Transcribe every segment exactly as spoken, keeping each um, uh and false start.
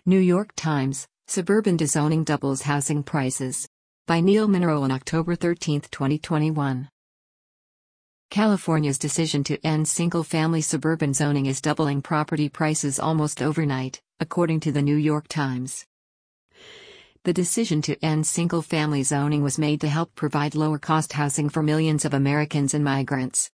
New York Times, Suburban Dezoning Doubles Housing Prices. By Neil Monroe on October thirteenth, twenty twenty-one. California's decision to end single-family suburban zoning is doubling property prices almost overnight, according to the New York Times. The decision to end single-family zoning was made to help provide lower-cost housing for millions of Americans and migrants.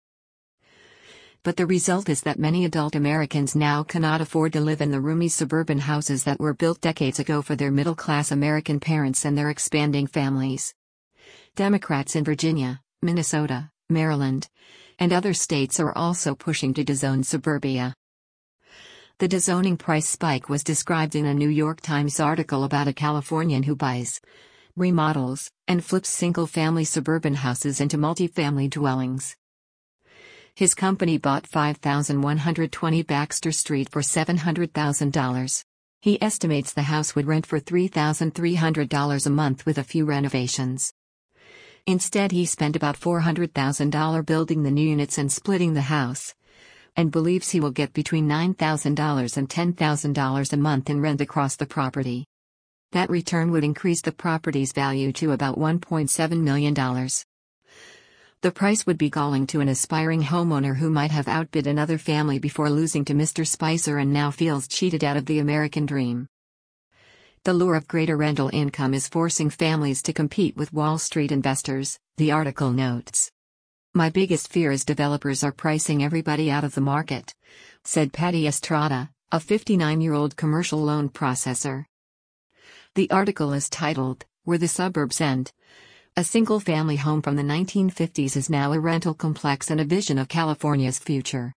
But the result is that many adult Americans now cannot afford to live in the roomy suburban houses that were built decades ago for their middle-class American parents and their expanding families. Democrats in Virginia, Minnesota, Maryland, and other states are also pushing to dezone suburbia. The dezoning price spike was described in a New York Times article about a Californian who buys, remodels, and flips single-family suburban houses into multifamily dwellings. His company bought five thousand one hundred twenty Baxter Street for seven hundred thousand dollars. He estimates the house would rent for three thousand three hundred dollars a month with a few renovations. Instead, he spent about four hundred thousand dollars building the new units and splitting the house, and believes he will get between nine thousand dollars and ten thousand dollars a month in rent across the property. That return would increase the property's value to about one point seven million dollars. The price would be galling to an aspiring homeowner who might have outbid another family before losing to Mister Spicer and now feels cheated out of the American dream. The lure of greater rental income is forcing families to compete with Wall Street investors, the article notes. My biggest fear is developers are pricing everybody out of the market, said Patty Estrada, a fifty-nine-year-old commercial loan processor. The article is titled, Where the Suburbs End. A single-family home from the nineteen fifties is now a rental complex and a vision of California's future.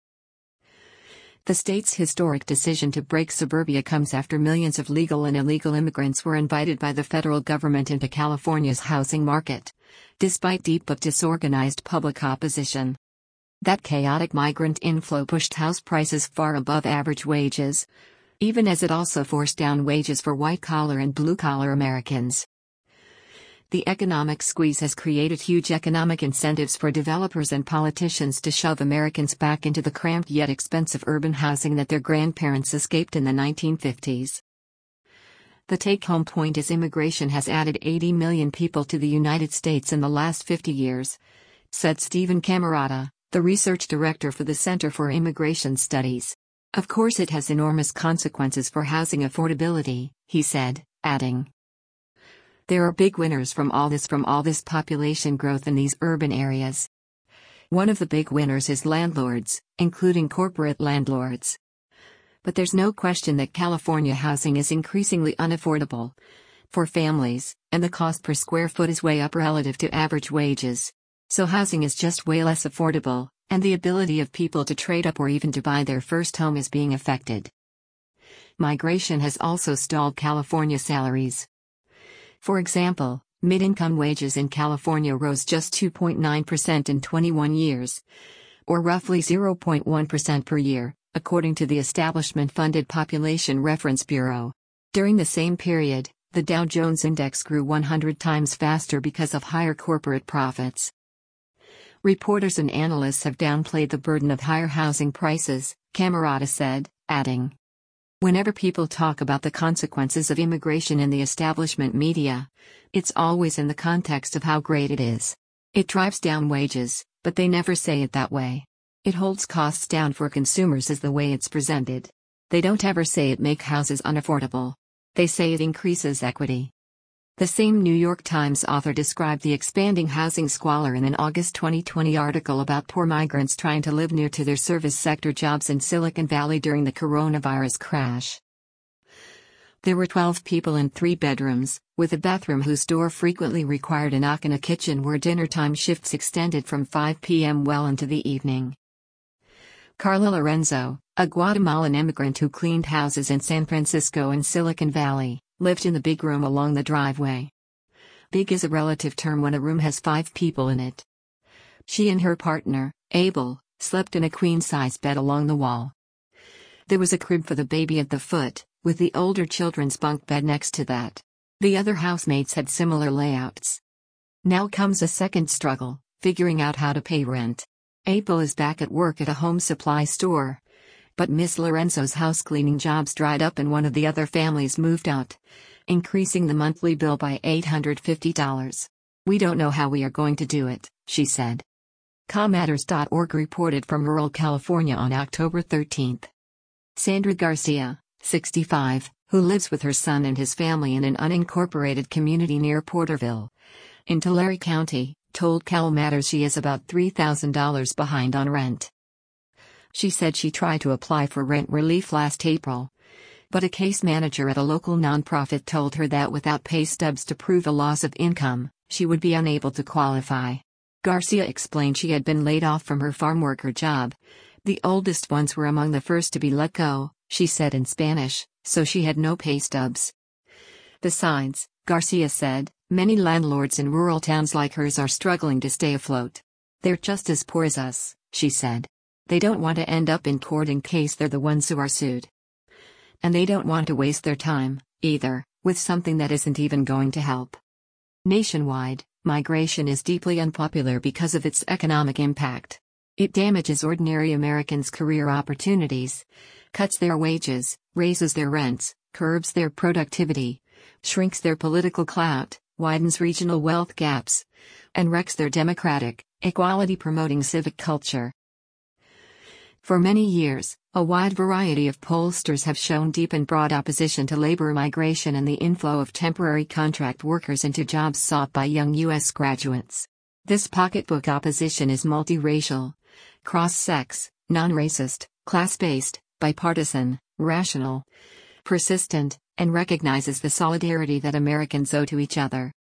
The state's historic decision to break suburbia comes after millions of legal and illegal immigrants were invited by the federal government into California's housing market, despite deep but disorganized public opposition. That chaotic migrant inflow pushed house prices far above average wages, even as it also forced down wages for white-collar and blue-collar Americans. The economic squeeze has created huge economic incentives for developers and politicians to shove Americans back into the cramped yet expensive urban housing that their grandparents escaped in the nineteen fifties. The take-home point is immigration has added eighty million people to the United States in the last fifty years, said Stephen Camarata, the research director for the Center for Immigration Studies. Of course it has enormous consequences for housing affordability, he said, adding. There are big winners from all this from all this population growth in these urban areas. One of the big winners is landlords, including corporate landlords. But there's no question that California housing is increasingly unaffordable for families, and the cost per square foot is way up relative to average wages. So housing is just way less affordable, and the ability of people to trade up or even to buy their first home is being affected. Migration has also stalled California salaries. For example, mid-income wages in California rose just two point nine percent in twenty-one years, or roughly zero point one percent per year, according to the establishment-funded Population Reference Bureau. During the same period, the Dow Jones Index grew one hundred times faster because of higher corporate profits. Reporters and analysts have downplayed the burden of higher housing prices, Camarata said, adding. Whenever people talk about the consequences of immigration in the establishment media, it's always in the context of how great it is. It drives down wages, but they never say it that way. It holds costs down for consumers is the way it's presented. They don't ever say it makes houses unaffordable. They say it increases equity. The same New York Times author described the expanding housing squalor in an August twenty twenty article about poor migrants trying to live near to their service sector jobs in Silicon Valley during the coronavirus crash. There were twelve people in three bedrooms, with a bathroom whose door frequently required a knock and a kitchen where dinnertime shifts extended from five p m well into the evening. Carla Lorenzo, a Guatemalan immigrant who cleaned houses in San Francisco and Silicon Valley, lived in the big room along the driveway. Big is a relative term when a room has five people in it. She and her partner, Abel, slept in a queen-size bed along the wall. There was a crib for the baby at the foot, with the older children's bunk bed next to that. The other housemates had similar layouts. Now comes a second struggle, figuring out how to pay rent. Abel is back at work at a home supply store, But Miss Lorenzo's house-cleaning jobs dried up and one of the other families moved out, increasing the monthly bill by eight hundred fifty dollars. "We don't know how we are going to do it," she said. Commatters dot org reported from rural California on October thirteenth. Sandra Garcia, sixty-five, who lives with her son and his family in an unincorporated community near Porterville, in Tulare County, told Cal Matters she is about three thousand dollars behind on rent. She said she tried to apply for rent relief last April, but a case manager at a local nonprofit told her that without pay stubs to prove a loss of income, she would be unable to qualify. Garcia explained she had been laid off from her farm worker job. The oldest ones were among the first to be let go, she said in Spanish, so she had no pay stubs. Besides, Garcia said, many landlords in rural towns like hers are struggling to stay afloat. "They're just as poor as us," she said. "They don't want to end up in court in case they're the ones who are sued. And they don't want to waste their time, either, with something that isn't even going to help." Nationwide, migration is deeply unpopular because of its economic impact. It damages ordinary Americans' career opportunities, cuts their wages, raises their rents, curbs their productivity, shrinks their political clout, widens regional wealth gaps, and wrecks their democratic, equality-promoting civic culture. For many years, a wide variety of pollsters have shown deep and broad opposition to labor migration and the inflow of temporary contract workers into jobs sought by young U S graduates. This pocketbook opposition is multiracial, cross-sex, non-racist, class-based, bipartisan, rational, persistent, and recognizes the solidarity that Americans owe to each other.